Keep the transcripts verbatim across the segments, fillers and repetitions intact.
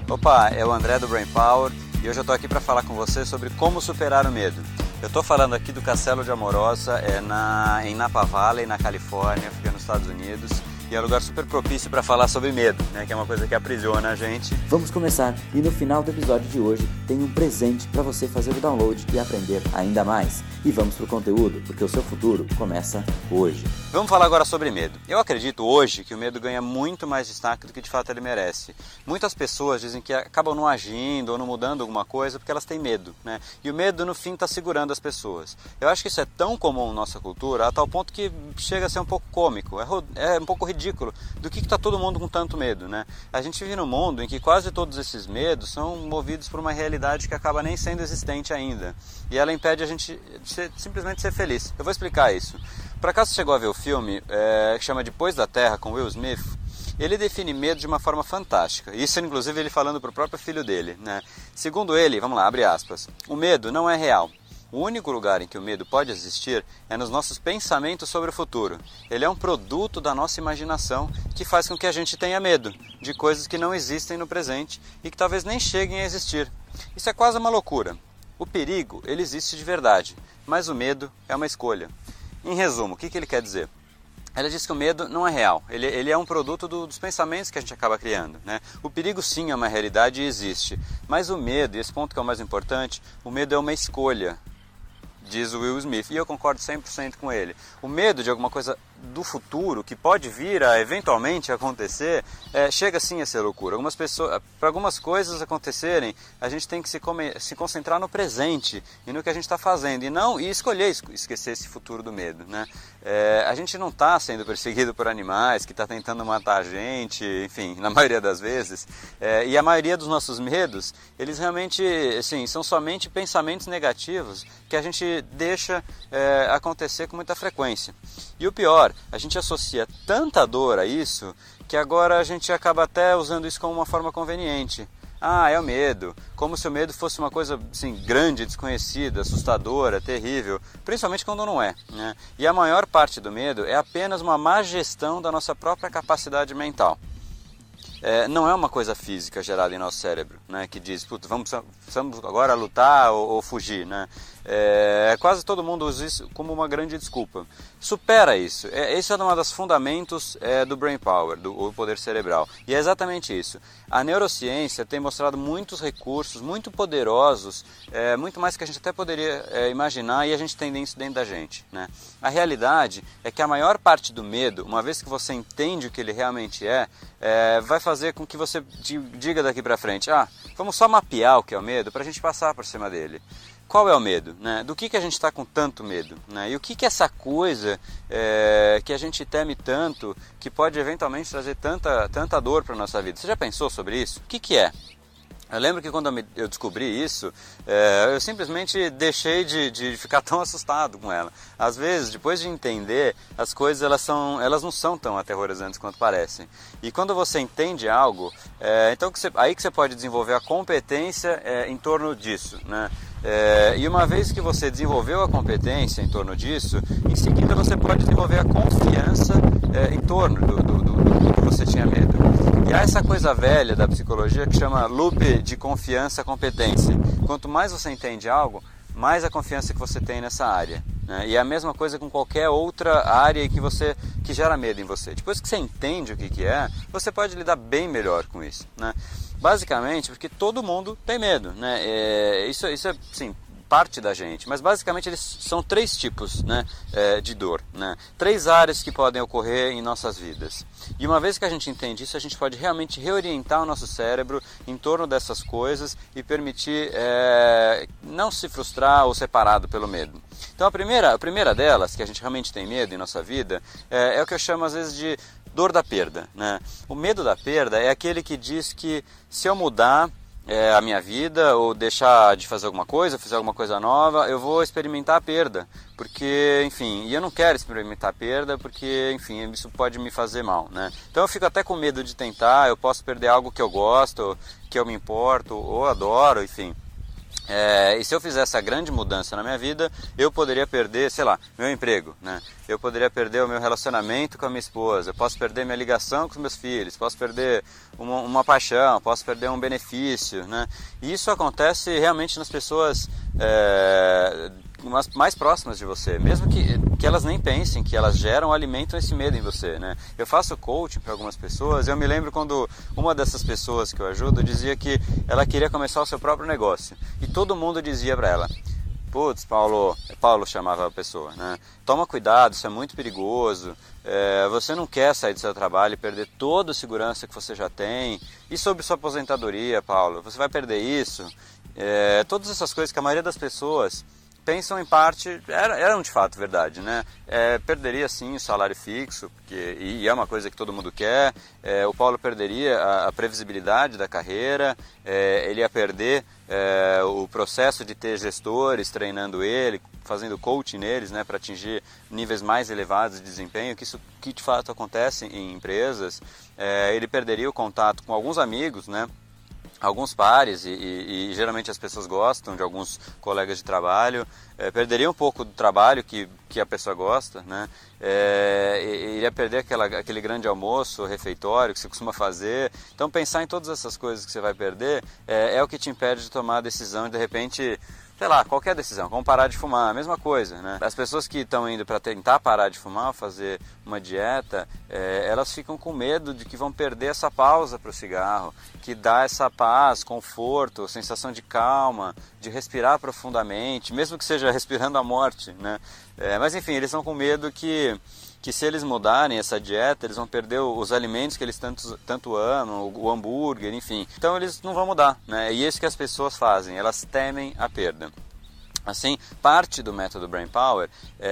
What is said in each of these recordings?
Opa, é o André do Brain Power e hoje eu estou aqui para falar com você sobre como superar o medo. Eu estou falando aqui do Castelo de Amorosa, é na, em Napa Valley, na Califórnia, fica nos Estados Unidos. E é um lugar super propício para falar sobre medo, né? Que é uma coisa que aprisiona a gente. Vamos começar, e no final do episódio de hoje tem um presente para você fazer o download e aprender ainda mais. E vamos pro conteúdo, porque o seu futuro começa hoje. Vamos falar agora sobre medo. Eu acredito hoje que o medo ganha muito mais destaque do que de fato ele merece. Muitas pessoas dizem que acabam não agindo ou não mudando alguma coisa porque elas têm medo, né? E o medo no fim está segurando as pessoas. Eu acho que isso é tão comum na nossa cultura, a tal ponto que chega a ser um pouco cômico, é, é um pouco ridículo. ridículo do que está todo mundo com tanto medo, né? A gente vive num mundo em que quase todos esses medos são movidos por uma realidade que acaba nem sendo existente ainda. E ela impede a gente de ser, simplesmente ser feliz. Eu vou explicar isso. Por acaso você chegou a ver o filme é, que chama Depois da Terra, com Will Smith? Ele define medo de uma forma fantástica. Isso, inclusive, ele falando para o próprio filho dele, né? Segundo ele, vamos lá, abre aspas, o medo não é real. O único lugar em que o medo pode existir é nos nossos pensamentos sobre o futuro. Ele é um produto da nossa imaginação que faz com que a gente tenha medo de coisas que não existem no presente e que talvez nem cheguem a existir. Isso é quase uma loucura. O perigo, ele existe de verdade, mas o medo é uma escolha. Em resumo, o que, que ele quer dizer? Ela diz que o medo não é real, ele, ele é um produto do, dos pensamentos que a gente acaba criando, né? O perigo sim é uma realidade e existe, mas o medo, e esse ponto que é o mais importante, o medo é uma escolha. Diz o Will Smith, e eu concordo cem por cento com ele. O medo de alguma coisa do futuro, que pode vir a eventualmente acontecer, é, chega sim a ser loucura. Algumas pessoas, para algumas coisas acontecerem, a gente tem que se, come, se concentrar no presente e no que a gente está fazendo, e não e escolher esquecer esse futuro do medo, né? É, a gente não está sendo perseguido por animais que está tentando matar a gente, enfim, na maioria das vezes, é, e a maioria dos nossos medos, eles realmente assim, são somente pensamentos negativos que a gente deixa é, acontecer com muita frequência. E o pior, a gente associa tanta dor a isso que agora a gente acaba até usando isso como uma forma conveniente. Ah, é o medo, como se o medo fosse uma coisa assim, grande, desconhecida, assustadora, terrível, principalmente quando não é, né? E a maior parte do medo é apenas uma má gestão da nossa própria capacidade mental. É, não é uma coisa física gerada em nosso cérebro, né, que diz, putz, vamos, vamos agora lutar ou, ou fugir, né? É, quase todo mundo usa isso como uma grande desculpa. Supera isso. É, esse é um dos fundamentos é, do Brain Power, do poder cerebral. E é exatamente isso. A neurociência tem mostrado muitos recursos muito poderosos, é, muito mais que a gente até poderia é, imaginar, e a gente tem isso dentro da gente, né? A realidade é que a maior parte do medo, uma vez que você entende o que ele realmente é, é vai fazer com que você diga daqui para frente, ah, vamos só mapear o que é o medo para a gente passar por cima dele. Qual é o medo, né? Do que, que a gente está com tanto medo, né? E o que, que é essa coisa é, que a gente teme tanto, que pode eventualmente trazer tanta, tanta dor para a nossa vida? Você já pensou sobre isso? O que, que é? Eu lembro que quando eu, me, eu descobri isso, é, eu simplesmente deixei de, de ficar tão assustado com ela. Às vezes, depois de entender, as coisas elas, são, elas não são tão aterrorizantes quanto parecem. E quando você entende algo, é, então que você, aí que você pode desenvolver a competência é, em torno disso, né? É, e uma vez que você desenvolveu a competência em torno disso, em seguida você pode desenvolver a confiança é, em torno do, do, do, do que você tinha medo. E há essa coisa velha da psicologia que chama loop de confiança-competência. Quanto mais você entende algo, mais a confiança que você tem nessa área, né? E é a mesma coisa com qualquer outra área que, você, que gera medo em você. Depois que você entende o que, que é, você pode lidar bem melhor com isso, né? Basicamente porque todo mundo tem medo, né? É, isso, isso é, sim, parte da gente, mas basicamente eles são três tipos, né, é, de dor, né? Três áreas que podem ocorrer em nossas vidas. E uma vez que a gente entende isso, a gente pode realmente reorientar o nosso cérebro em torno dessas coisas e permitir é, não se frustrar ou ser parado pelo medo. Então a primeira, a primeira delas, que a gente realmente tem medo em nossa vida, é, é o que eu chamo às vezes de dor da perda, né? O medo da perda é aquele que diz que se eu mudar é, a minha vida ou deixar de fazer alguma coisa, fazer alguma coisa nova, eu vou experimentar a perda, porque, enfim, e eu não quero experimentar a perda porque, enfim, isso pode me fazer mal, né? Então eu fico até com medo de tentar, eu posso perder algo que eu gosto, que eu me importo ou adoro, enfim. É, e se eu fizesse a grande mudança na minha vida, eu poderia perder, sei lá, meu emprego, né? Eu poderia perder o meu relacionamento com a minha esposa, eu posso perder minha ligação com os meus filhos, posso perder uma, uma paixão, posso perder um benefício, né? E isso acontece realmente nas pessoas é, mais próximas de você, mesmo que, que elas nem pensem, que elas geram, alimentam esse medo em você, né? Eu faço coaching para algumas pessoas, eu me lembro quando uma dessas pessoas que eu ajudo dizia que ela queria começar o seu próprio negócio, e todo mundo dizia para ela: putz, Paulo, Paulo chamava a pessoa, né? Toma cuidado, isso é muito perigoso, é, você não quer sair do seu trabalho e perder toda a segurança que você já tem, e sobre sua aposentadoria, Paulo, você vai perder isso, é, todas essas coisas que a maioria das pessoas pensam em parte, era, eram de fato verdade, né? É, perderia sim o salário fixo, porque, e é uma coisa que todo mundo quer, é, o Paulo perderia a, a previsibilidade da carreira, é, ele ia perder é, o processo de ter gestores treinando ele, fazendo coaching neles, né, para atingir níveis mais elevados de desempenho, que isso que de fato acontece em empresas, é, ele perderia o contato com alguns amigos, né? Alguns pares, e, e, e geralmente as pessoas gostam de alguns colegas de trabalho, é, perderia um pouco do trabalho que, que a pessoa gosta, né? É, iria perder aquela, aquele grande almoço, refeitório que você costuma fazer. Então pensar em todas essas coisas que você vai perder é, é o que te impede de tomar a decisão e de repente, sei lá, qualquer decisão, como parar de fumar, a mesma coisa, né? As pessoas que estão indo para tentar parar de fumar, fazer uma dieta, é, elas ficam com medo de que vão perder essa pausa para o cigarro, que dá essa paz, conforto, sensação de calma, de respirar profundamente, mesmo que seja respirando a morte, né? É, mas enfim, eles estão com medo que, que se eles mudarem essa dieta, eles vão perder os alimentos que eles tanto, tanto amam, o, o hambúrguer, enfim. Então eles não vão mudar, né? E é isso que as pessoas fazem, elas temem a perda. Assim, parte do método Brain Power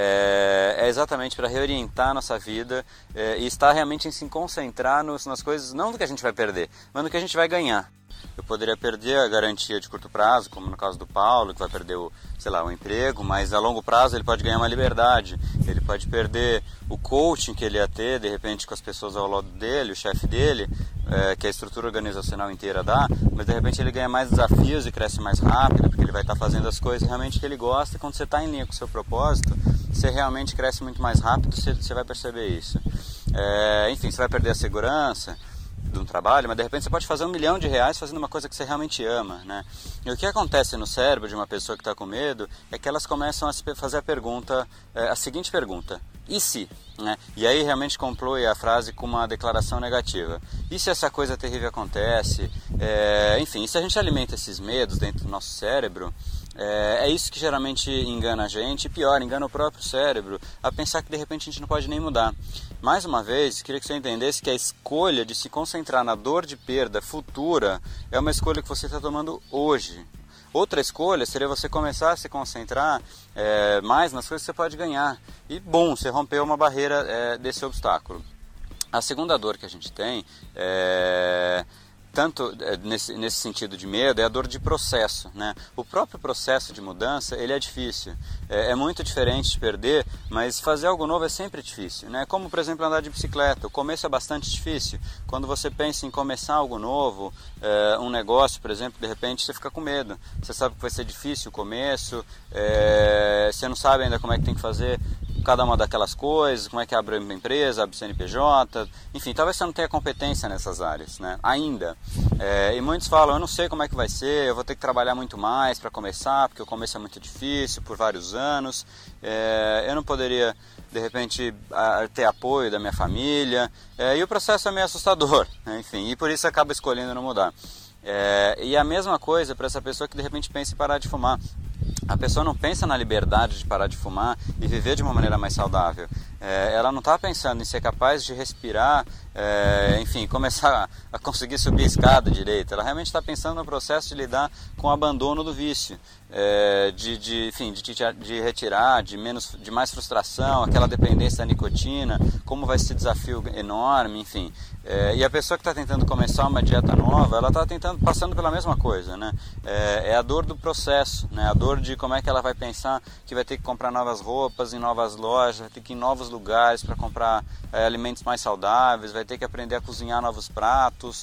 é, é exatamente para reorientar a nossa vida é, e estar realmente em se concentrar nos, nas coisas, não do que a gente vai perder, mas do que a gente vai ganhar. Eu poderia perder a garantia de curto prazo, como no caso do Paulo, que vai perder o, sei lá, o emprego, mas a longo prazo ele pode ganhar uma liberdade, ele pode perder o coaching que ele ia ter, de repente, com as pessoas ao lado dele, o chefe dele, é, que a estrutura organizacional inteira dá, mas de repente ele ganha mais desafios e cresce mais rápido, porque ele vai estar fazendo as coisas realmente que ele gosta, e quando você está em linha com o seu propósito, você realmente cresce muito mais rápido, você, você vai perceber isso. É, enfim, você vai perder a segurança de um trabalho, mas de repente você pode fazer um milhão de reais fazendo uma coisa que você realmente ama, né? E o que acontece no cérebro de uma pessoa que está com medo é que elas começam a se fazer a pergunta, a seguinte pergunta: e se? Né? E aí realmente conclui a frase com uma declaração negativa. E se essa coisa terrível acontece? É, enfim, e se a gente alimenta esses medos dentro do nosso cérebro, É, é isso que geralmente engana a gente, e pior, engana o próprio cérebro a pensar que de repente a gente não pode nem mudar. Mais uma vez, queria que você entendesse que a escolha de se concentrar na dor de perda futura é uma escolha que você está tomando hoje. Outra escolha seria você começar a se concentrar é, mais nas coisas que você pode ganhar. E bom, você rompeu uma barreira é, desse obstáculo. A segunda dor que a gente tem é... tanto nesse, nesse sentido de medo, é a dor de processo, né? O próprio processo de mudança, ele é difícil, é, é muito diferente de perder, mas fazer algo novo é sempre difícil, né? Como, por exemplo, andar de bicicleta, o começo é bastante difícil. Quando você pensa em começar algo novo, é, um negócio, por exemplo, de repente você fica com medo, você sabe que vai ser difícil o começo, é, você não sabe ainda como é que tem que fazer cada uma daquelas coisas, como é que abre uma empresa, abre C N P J, enfim, talvez você não tenha competência nessas áreas, né? Ainda. É, e muitos falam, eu não sei como é que vai ser, eu vou ter que trabalhar muito mais para começar, porque o começo é muito difícil, por vários anos, é, eu não poderia, de repente, a, ter apoio da minha família, é, e o processo é meio assustador, né? Enfim, e por isso acaba escolhendo não mudar. É, e a mesma coisa para essa pessoa que de repente pensa em parar de fumar. A pessoa não pensa na liberdade de parar de fumar e viver de uma maneira mais saudável. É, ela não está pensando em ser capaz de respirar, é, enfim, começar a conseguir subir a escada direita. Ela realmente está pensando no processo de lidar com o abandono do vício, é, de, de, enfim, de, de retirar, de, menos, de mais frustração, aquela dependência da nicotina, como vai ser esse desafio enorme, enfim. É, e a pessoa que está tentando começar uma dieta nova, ela está tentando, passando pela mesma coisa, né? É, é a dor do processo, né? A dor de como é que ela vai pensar que vai ter que comprar novas roupas em novas lojas, vai ter que ir em novos lugares para comprar é, alimentos mais saudáveis, vai ter que aprender a cozinhar novos pratos.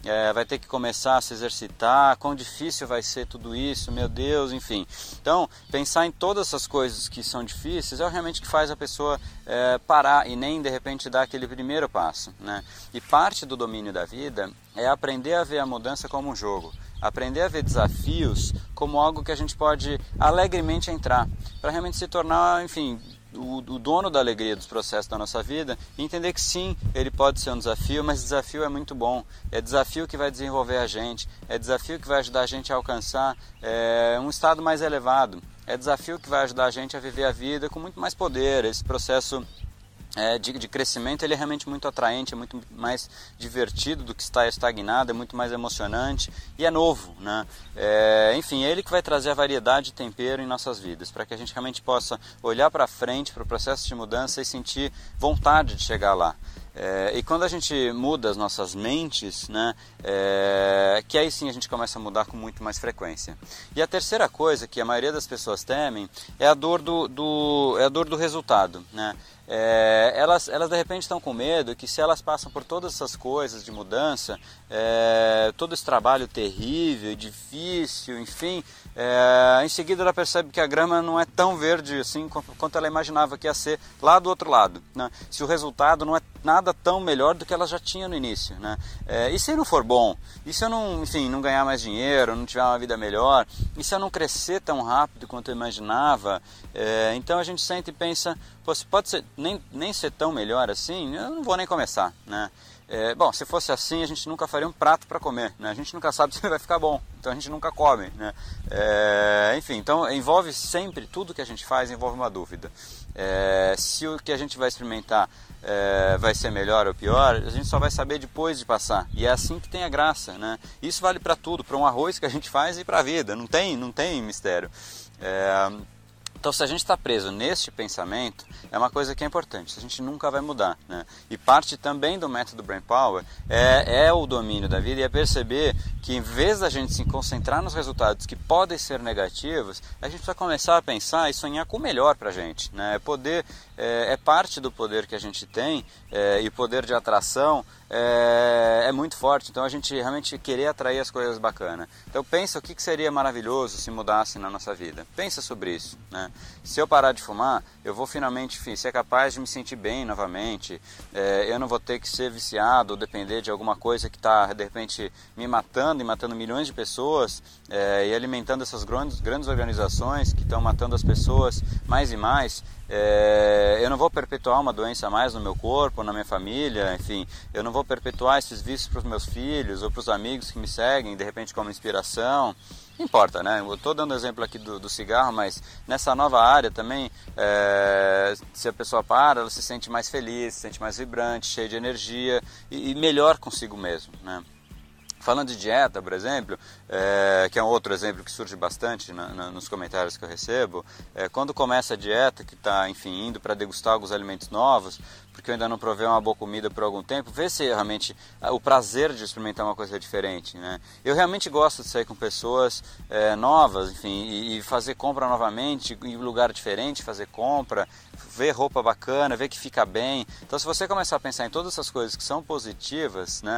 é, vai ter que começar a se exercitar, quão difícil vai ser tudo isso, meu Deus, enfim. Então, pensar em todas essas coisas que são difíceis é realmente que faz a pessoa é, parar e nem de repente dar aquele primeiro passo, né? E parte do domínio da vida é aprender a ver a mudança como um jogo. Aprender a ver desafios como algo que a gente pode alegremente entrar, para realmente se tornar, enfim, o, o dono da alegria dos processos da nossa vida e entender que sim, ele pode ser um desafio, mas desafio é muito bom, é desafio que vai desenvolver a gente, é desafio que vai ajudar a gente a alcançar é, um estado mais elevado, é desafio que vai ajudar a gente a viver a vida com muito mais poder. Esse processo É, de, de crescimento ele é realmente muito atraente, é muito mais divertido do que estar estagnado, é muito mais emocionante e é novo, né? É, enfim, é ele que vai trazer a variedade de tempero em nossas vidas, para que a gente realmente possa olhar para frente, para o processo de mudança e sentir vontade de chegar lá. É, e quando a gente muda as nossas mentes, né, é, que aí sim a gente começa a mudar com muito mais frequência. E a terceira coisa que a maioria das pessoas temem é a dor do, do, é a dor do resultado, né? É, elas, elas de repente estão com medo que se elas passam por todas essas coisas de mudança, é, todo esse trabalho terrível e difícil, enfim, é, em seguida ela percebe que a grama não é tão verde assim quanto ela imaginava que ia ser lá do outro lado, né? Se o resultado não é nada tão melhor do que ela já tinha no início, né? É, e se não for bom? E se eu não, enfim, não ganhar mais dinheiro, não tiver uma vida melhor? E se eu não crescer tão rápido quanto eu imaginava? É, então a gente sente e pensa, pô, pode ser, nem, nem ser tão melhor assim, eu não vou nem começar, né? É, bom, se fosse assim, a gente nunca faria um prato para comer, né? A gente nunca sabe se vai ficar bom, então a gente nunca come, né? É, enfim, então envolve sempre, tudo que a gente faz envolve uma dúvida. É, se o que a gente vai experimentar é, vai ser melhor ou pior, a gente só vai saber depois de passar, e é assim que tem a graça, né? Isso vale para tudo, para um arroz que a gente faz e para a vida, não tem, não tem mistério. É, Então, se a gente está preso neste pensamento, é uma coisa que é importante, a gente nunca vai mudar, né? E parte também do método Brain Power é, é o domínio da vida e é perceber que, em vez da gente se concentrar nos resultados que podem ser negativos, a gente precisa começar a pensar e sonhar com o melhor para a gente, né? Poder, é, é parte do poder que a gente tem, é, e o poder de atração é, é muito forte, então a gente realmente querer atrair as coisas bacanas. Então pensa o que, que seria maravilhoso se mudasse na nossa vida, pensa sobre isso, né? Se eu parar de fumar, eu vou finalmente enfim, ser capaz de me sentir bem novamente, é, eu não vou ter que ser viciado ou depender de alguma coisa que está de repente me matando e matando milhões de pessoas, é, e alimentando essas grandes, grandes organizações que estão matando as pessoas mais e mais. É, eu não vou perpetuar uma doença a mais no meu corpo, na minha família, enfim, eu não vou perpetuar esses vícios para os meus filhos ou para os amigos que me seguem, de repente como inspiração. Não importa, né? Eu estou dando exemplo aqui do, do cigarro, mas nessa nova área também, é, se a pessoa para, ela se sente mais feliz, se sente mais vibrante, cheia de energia e, e melhor consigo mesmo, né? Falando de dieta, por exemplo, é, que é um outro exemplo que surge bastante na, na, nos comentários que eu recebo, é, quando começa a dieta, que está, enfim, indo para degustar alguns alimentos novos, porque eu ainda não provei uma boa comida por algum tempo, vê se realmente o prazer de experimentar uma coisa diferente, né? Eu realmente gosto de sair com pessoas é, novas, enfim, e, e fazer compra novamente, em um lugar diferente, fazer compra, ver roupa bacana, ver que fica bem. Então, se você começar a pensar em todas essas coisas que são positivas, né,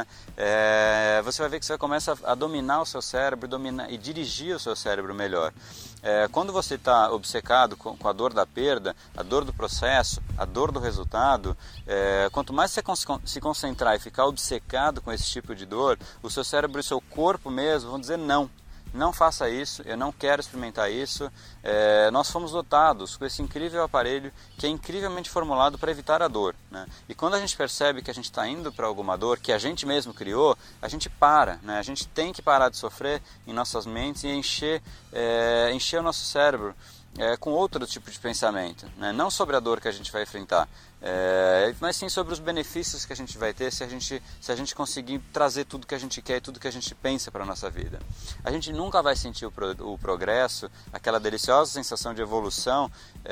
é, você vai ver que você começa a dominar o seu cérebro dominar, e dirigir o seu cérebro melhor. É, quando você está obcecado com, com a dor da perda, a dor do processo, a dor do resultado, é, quanto mais você se concentrar e ficar obcecado com esse tipo de dor, o seu cérebro e o seu corpo mesmo vão dizer não. Não faça isso, eu não quero experimentar isso. É, nós fomos dotados com esse incrível aparelho que é incrivelmente formulado para evitar a dor, né? E quando a gente percebe que a gente está indo para alguma dor que a gente mesmo criou, a gente para, né? A gente tem que parar de sofrer em nossas mentes e encher, é, encher o nosso cérebro É, com outro tipo de pensamento, né? Não sobre a dor que a gente vai enfrentar, é, mas sim sobre os benefícios que a gente vai ter se a gente, se a gente conseguir trazer tudo que a gente quer e tudo que a gente pensa para a nossa vida. A gente nunca vai sentir o, pro, o progresso, aquela deliciosa sensação de evolução,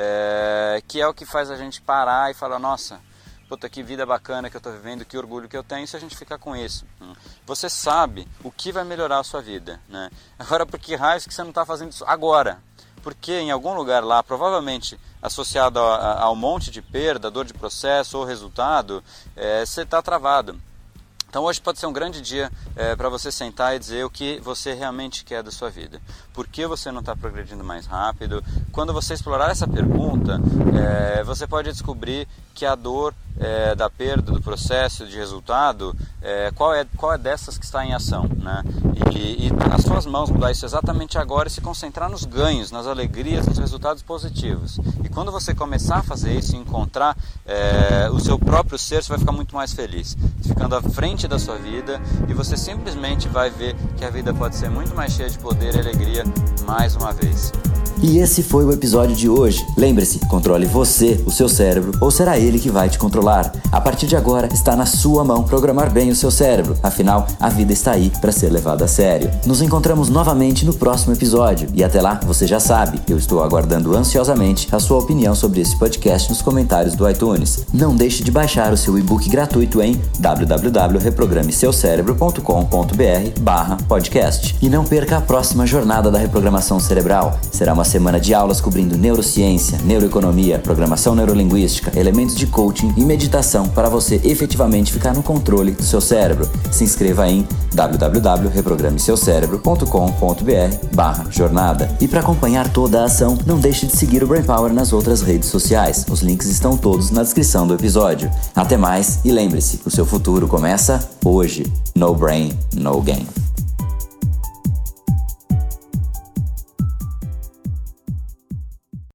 é, que é o que faz a gente parar e falar, nossa, puta, que vida bacana que eu estou vivendo, que orgulho que eu tenho, se a gente ficar com isso. Você sabe o que vai melhorar a sua vida, né? Agora, por que raios que você não está fazendo isso agora? Porque em algum lugar lá, provavelmente associado a, a, ao monte de perda, dor de processo ou resultado, é, você está travado. Então hoje pode ser um grande dia é, para você sentar e dizer o que você realmente quer da sua vida. Por que você não está progredindo mais rápido? Quando você explorar essa pergunta, é, você pode descobrir que a dor é, da perda, do processo, de resultado, é, qual, é, qual é dessas que está em ação, né? E, e nas suas mãos mudar isso exatamente agora e se concentrar nos ganhos, nas alegrias, nos resultados positivos. E quando você começar a fazer isso e encontrar é, o seu próprio ser, você vai ficar muito mais feliz, ficando à frente da sua vida, e você simplesmente vai ver que a vida pode ser muito mais cheia de poder e alegria mais uma vez. E esse foi o episódio de hoje. Lembre-se, controle você, o seu cérebro, ou será ele que vai te controlar? A partir de agora, está na sua mão programar bem o seu cérebro. Afinal, a vida está aí para ser levada a sério. Nos encontramos novamente no próximo episódio. E até lá, você já sabe, eu estou aguardando ansiosamente a sua opinião sobre esse podcast nos comentários do iTunes. Não deixe de baixar o seu e-book gratuito em w w w ponto reprograme seu cérebro ponto com ponto b r barra podcast. E não perca a próxima jornada da reprogramação cerebral. Será uma semana de aulas cobrindo neurociência, neuroeconomia, programação neurolinguística, elementos de coaching e meditação para você efetivamente ficar no controle do seu cérebro. Se inscreva em w w w ponto reprograme seu cérebro ponto com ponto b r barra jornada. E para acompanhar toda a ação, não deixe de seguir o Brain Power nas outras redes sociais. Os links estão todos na descrição do episódio. Até mais e lembre-se, o seu futuro começa hoje. No brain, no game.